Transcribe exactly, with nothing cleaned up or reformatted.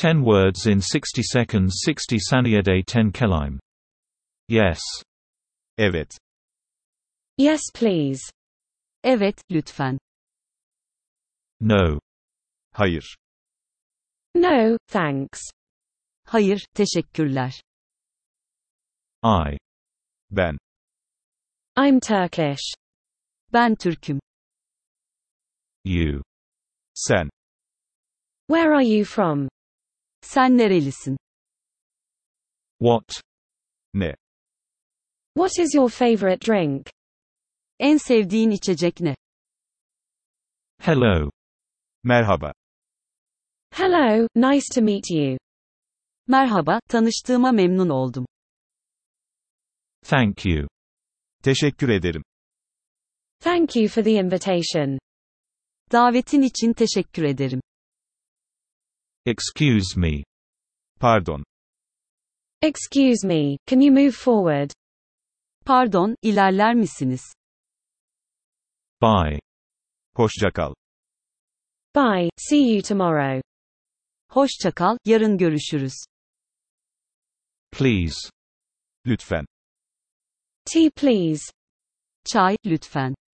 ten words in sixty seconds. sixty saniyede ten kelime. Yes. Evet. Yes, please. Evet, lütfen. No. Hayır. No, thanks. Hayır, teşekkürler. I. Ben. I'm Turkish. Ben Türk'üm. You. Sen. Where are you from? Sen nerelisin? What? Ne? What is your favorite drink? En sevdiğin içecek ne? Hello. Merhaba. Hello, nice to meet you. Merhaba, tanıştığıma memnun oldum. Thank you. Teşekkür ederim. Thank you for the invitation. Davetin için teşekkür ederim. Excuse me. Pardon. Excuse me, can you move forward? Pardon, ilerler misiniz? Bye. Hoşça kal. Bye, see you tomorrow. Hoşça kal, yarın görüşürüz. Please. Lütfen. Tea please. Çay, lütfen.